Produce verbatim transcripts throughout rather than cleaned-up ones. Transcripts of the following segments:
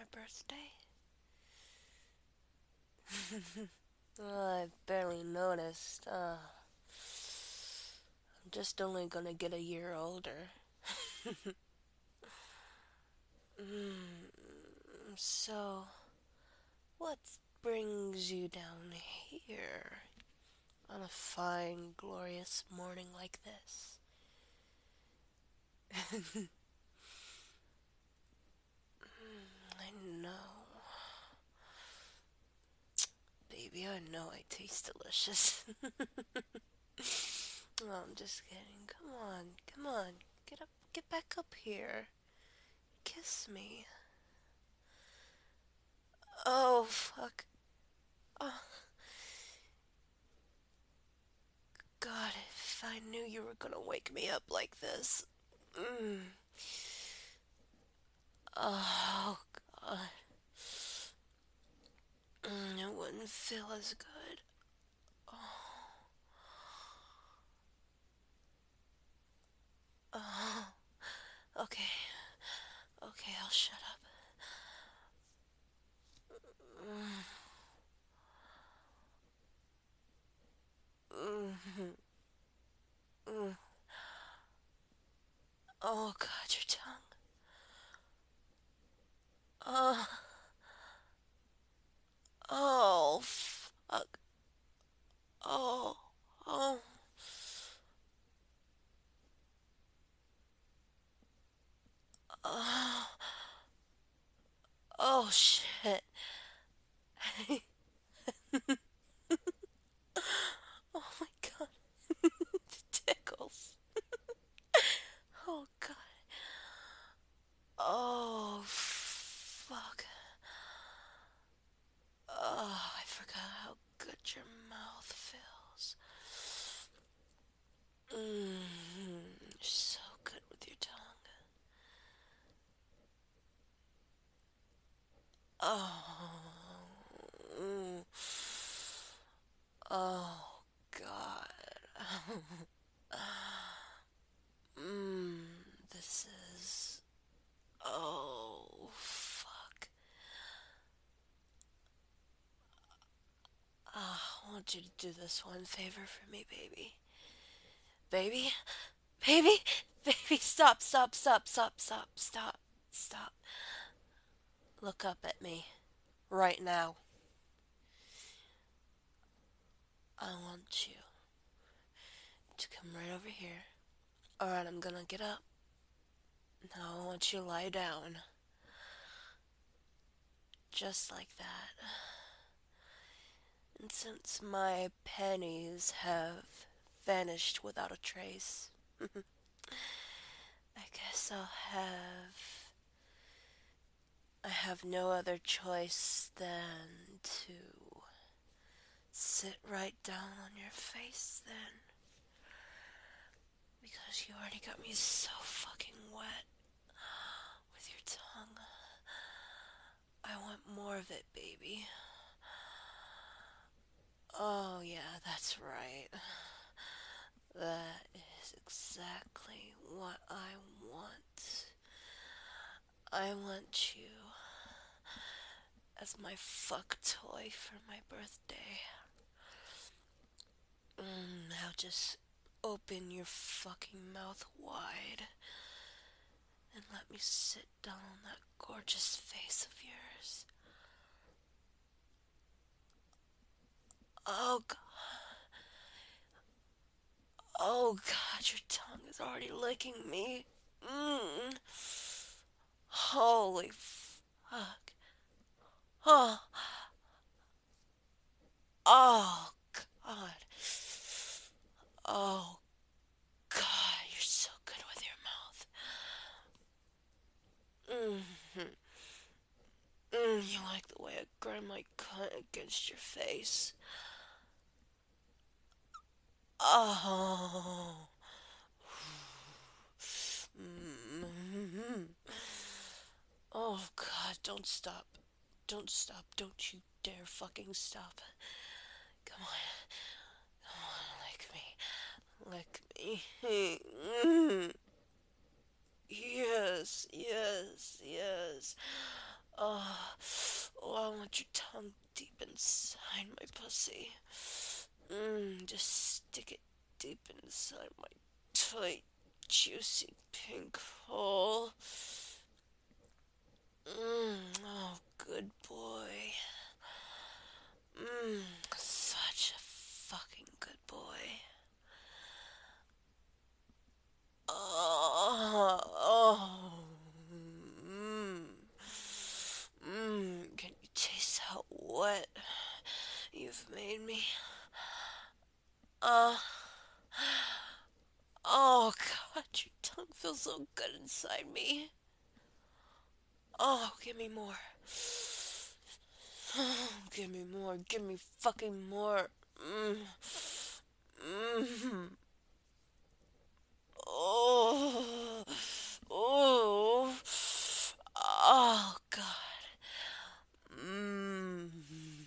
birthday? Oh, I barely noticed. Uh, I'm just only gonna get a year older. Mm, so, what brings you down here on a fine, glorious morning like this? I know. Baby, I know I taste delicious. Oh, I'm just kidding. Come on, come on. Get up, get back up here. Kiss me. Oh, fuck. Oh, God, if I knew you were gonna wake me up like this. Mm. Oh, God. Mm, it wouldn't feel as good. Oh, oh. Okay, okay, I'll shut up. Mm, mm, mm. Oh, God, your tongue. Oh, oh, fuck. Oh, oh, oh, oh, shit. Oh my God, it tickles. Oh God. Oh fuck. Oh, I forgot how good your mouth feels. Mmm, you're so good with your tongue. Oh, mm. Oh God. Mmm, this is. Oh fuck. Oh, I want you to do this one favor for me, baby. Baby? Baby? Baby, stop, stop, stop, stop, stop, stop, stop. Look up at me. Right now. I want you to come right over here. Alright, I'm gonna get up. Now I want you to lie down. Just like that. And since my pennies have vanished without a trace, I guess I'll have. I have no other choice than to sit right down on your face then. Because you already got me so fucking wet with your tongue. I want more of it, baby. Oh, yeah, that's right. That is exactly what I want. I want you as my fuck toy for my birthday. Mm, now just open your fucking mouth wide and let me sit down on that gorgeous face of yours. Oh, God. Oh, God, your tongue is already licking me. Mmm. Holy fuck. Oh, oh, God. Oh, God, you're so good with your mouth. Mm-hmm. Mm, you like the way I grind my cunt against your face. Oh. Mm-hmm. Oh, God, don't stop. Don't stop. Don't you dare fucking stop. Come on. Come on, lick me. Lick me. Yes, yes, yes. Oh, oh, I want your tongue deep inside my pussy. Mmm, just stick it deep inside my tight, juicy pink hole. Mmm, oh, good boy. Mmm, such a fucking good boy. Oh, oh, mmm, mmm, can you taste how wet you've made me? Uh, oh god, your tongue feels so good inside me. Oh, give me more. Give me more, give me fucking more. Mm. Mm. Oh, oh, oh, God. Mm.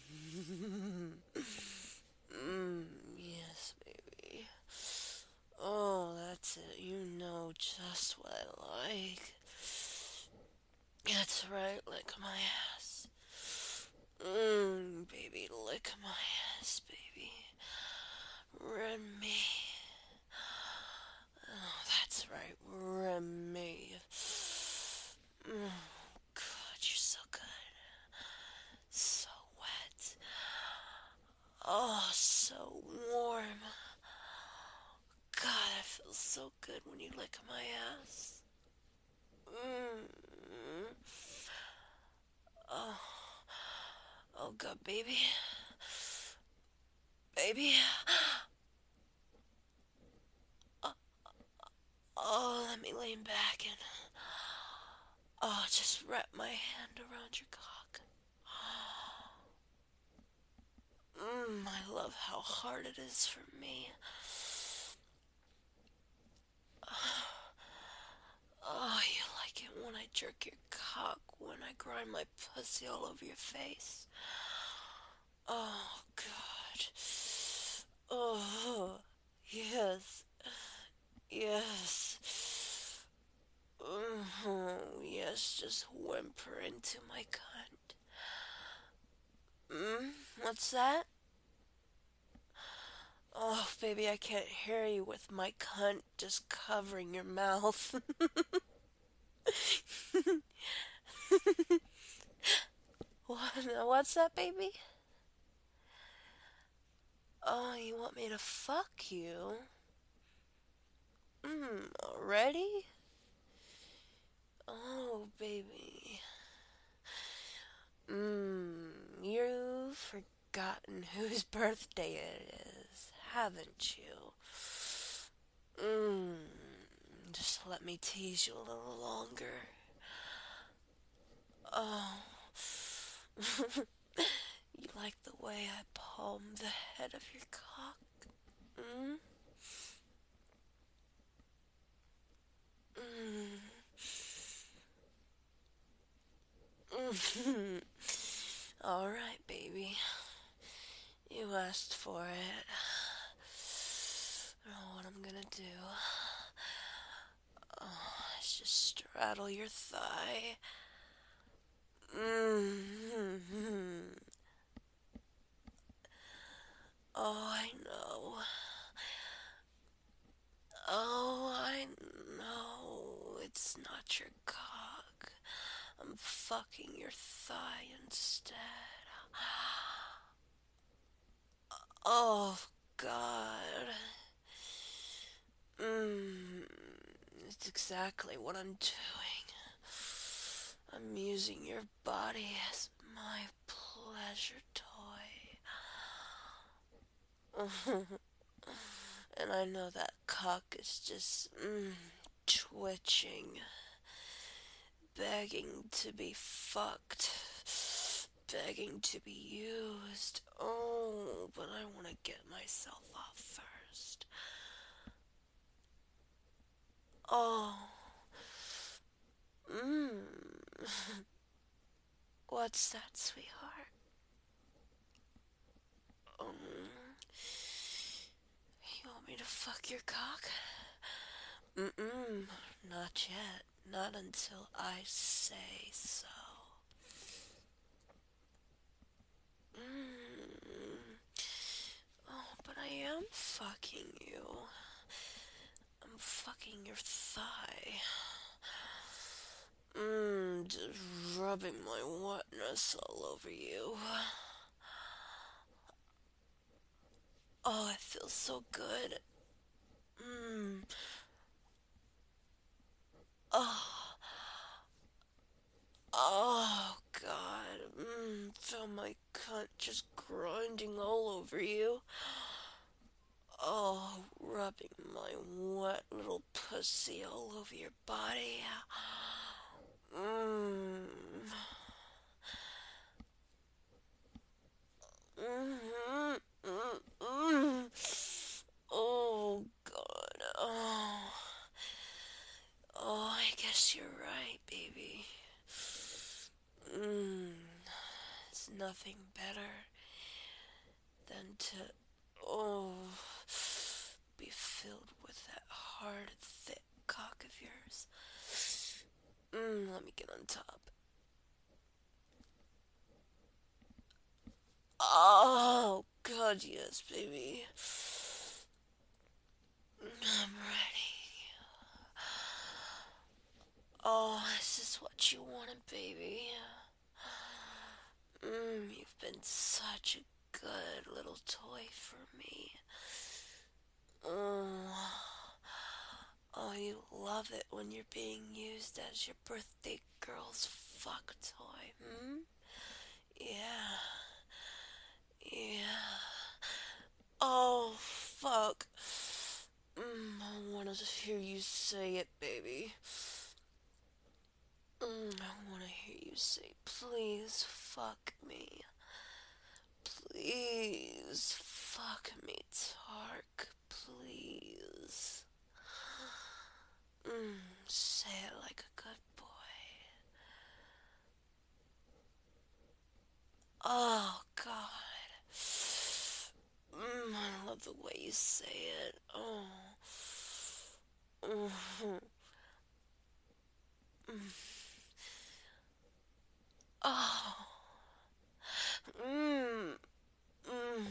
Mm. Yes, baby. Oh, that's it. You know just what I like. That's right, lick my ass. Mmm, baby, lick my ass, baby. Remy. Oh, that's right, Remy. Mm, God, you're so good. So wet. Oh, so warm. God, it feels so good when you lick my ass. Mm. Oh, oh God, baby. Baby. Oh, oh, let me lean back and oh, just wrap my hand around your cock. Mmm, I love how hard it is for me. Oh, you like it when I jerk your cock, when I grind my pussy all over your face. Oh, God. Oh, yes. Yes. Oh, yes, just whimper into my cunt. Mm, what's that? Oh, baby, I can't hear you with my cunt just covering your mouth. What? What's that, baby? Oh, you want me to fuck you? Mmm, already? Oh, baby. Mmm, you've forgotten whose birthday it is, haven't you? Mmm, just let me tease you a little longer. Oh, you like the way I palm the head of your cock? Mm? Mm. Mm. All right, baby. You asked for it. I know what I'm gonna do. Oh, let's just straddle your thigh. Mm-hmm. Oh, I know. Oh, I know. It's not your cock. I'm fucking your thigh instead. Oh, God. Mmm. It's exactly what I'm doing. I'm using your body as my pleasure toy. And I know that cock is just mm, twitching, begging to be fucked, begging to be used. Oh, but I want to get myself off first. Oh, mmm. What's that, sweetheart? Um, you want me to fuck your cock? Mm-mm, not yet. Not until I say so. your thigh. Mmm, just rubbing my wetness all over you. Oh, it feels so good. Mmm. Oh. Oh, God. Mmm, feel my cunt just grinding all over you. Oh, rubbing my wet little pussy all over your body. Mmm. Mm-hmm. Mm-hmm. Oh, God. Oh. Oh, I guess you're right, baby. Mmm. It's nothing better than to, oh, be filled with that hard, thick cock of yours. Mmm, let me get on top. Oh, God, yes, baby. I'm ready. Oh, this is what you wanted, baby. Mmm, you've been such a good little toy for me. Oh, oh, you love it when you're being used as your birthday girl's fuck toy, hmm? Yeah, yeah. Oh, fuck. Mm, I want to hear you say it, baby. Mm, I want to hear you say, please fuck me. Please fuck me, Tark. Please. Mm, say it like a good boy. Oh, God. Mm, I love the way you say it. Oh. Mm-hmm. Mm. Oh. Mm. Mm.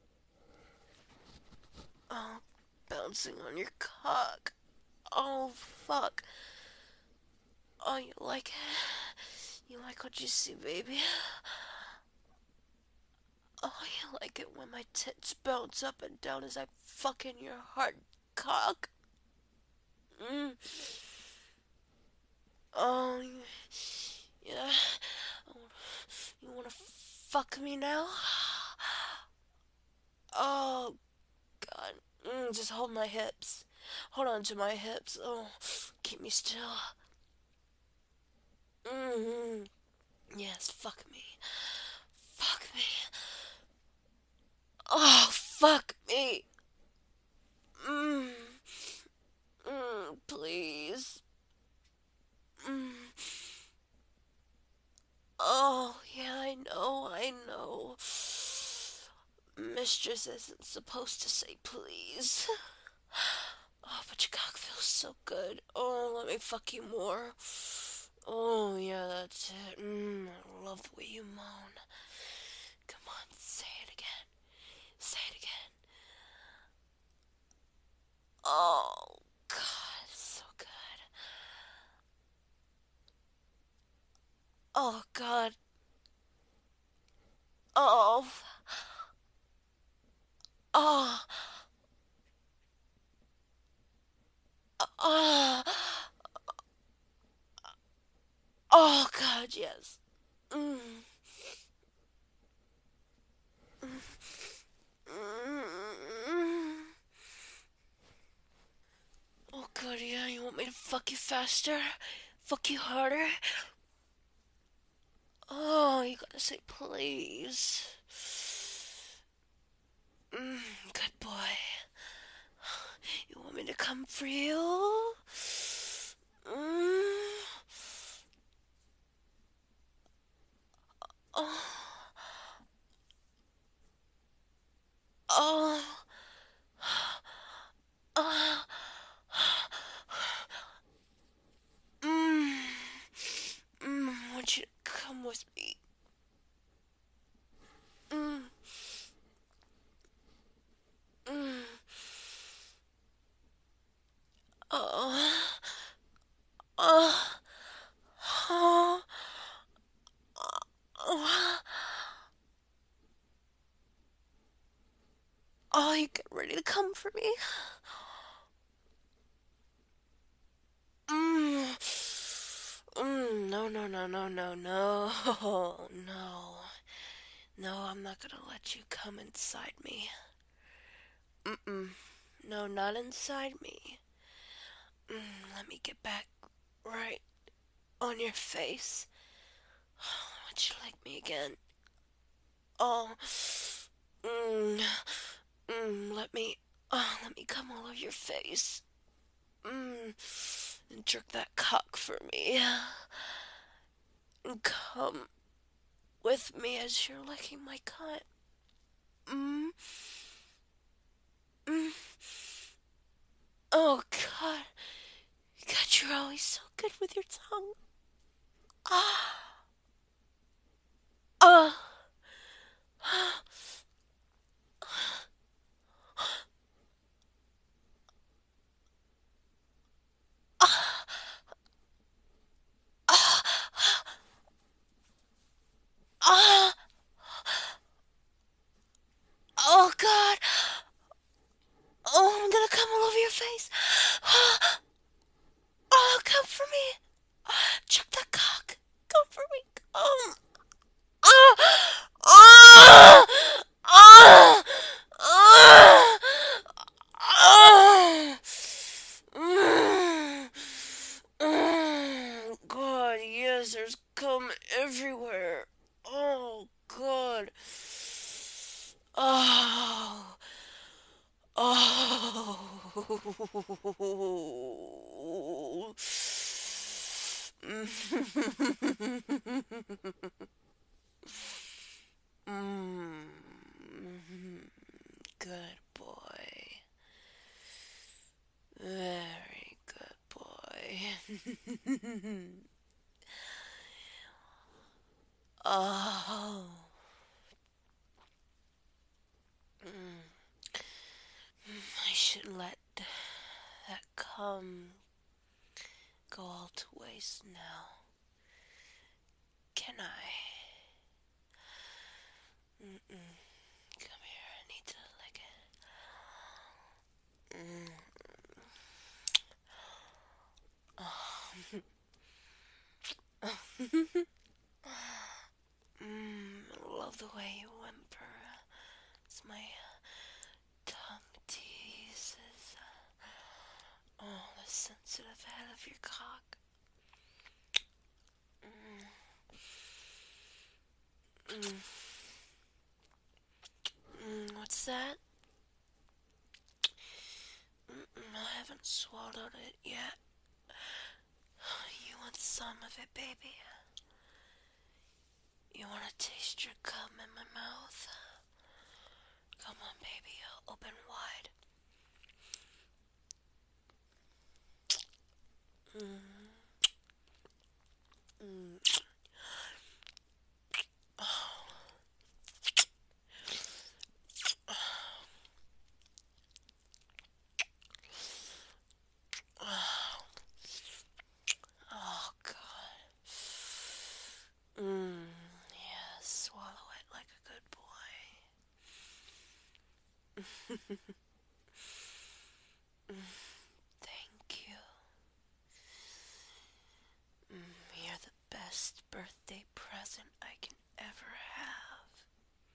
Oh, bouncing on your cock. Oh, fuck. Oh, you like it? You like what you see, baby? Oh, you like it when my tits bounce up and down as I fuck in your hard cock? Mm. Oh, yeah. You wanna fuck me now? Oh, God. Mm, just hold my hips. Hold on to my hips. Oh, keep me still. Mm-hmm. Yes, fuck me. Fuck me. Oh, fuck me. Mm. Mm, please. Mm. Oh, yeah, I know, I know. Mistress isn't supposed to say please. Oh, but your cock feels so good. Oh, let me fuck you more. Oh, yeah, that's it. Mm, I love the way you moan. Come on, say it again. Say it again. Oh, God, it's so good. Oh, God. Oh. Oh. Oh. Oh, God, yes. Mm. Mm. Oh, God, yeah, you want me to fuck you faster? Fuck you harder? Oh, you gotta say please. Mm, good boy. You want me to come for you? Mm. Oh. Oh. Oh. Mm. Mm. I want you to come with me. Mm. Mm. Oh. Oh, you get ready to come for me? Mm. Mm, no, no, no, no, no, no, no. No, I'm not gonna let you come inside me. Mm-mm. No, not inside me. Mm, let me get back right on your face. Would you like me again? Oh, mm, mm, let me, oh, let me come all over your face. Mm, and jerk that cock for me. And come with me as you're licking my cunt. Mm, mm. Oh, God. God, you're always so good with your tongue. Ah, ah, ah. Oh, God. Oh, I'm gonna come all over your face. Oh, come for me. Chuck that cock. Come for me. Come. Ah! Ah! Ah! Ah! Ah! Mm. Mm. God, yes, there's cum everywhere. Oh, God. Oh. Oh. Mm. Good boy. Very good boy. Oh. Mm. I shouldn't let that cum go all to waste now. Can I? Mm-mm. Come here, I need to lick it. Mm. Mm, I love the way you whimper as my tongue teases. Oh, the sensitive head of your cock. Mm. Mm. Mm, what's that? Mm-mm, I haven't swallowed it yet. You want some of it, baby? You want to taste your cum in my mouth? Come on, baby, open wide. Mm. Mm. Oh. Oh. Oh, God. Mm. Yeah, swallow it like a good boy. Mm. Thank you. Mm, you're the best birthday present I can ever have.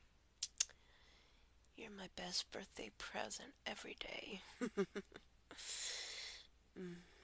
You're my best birthday present every day. Mm.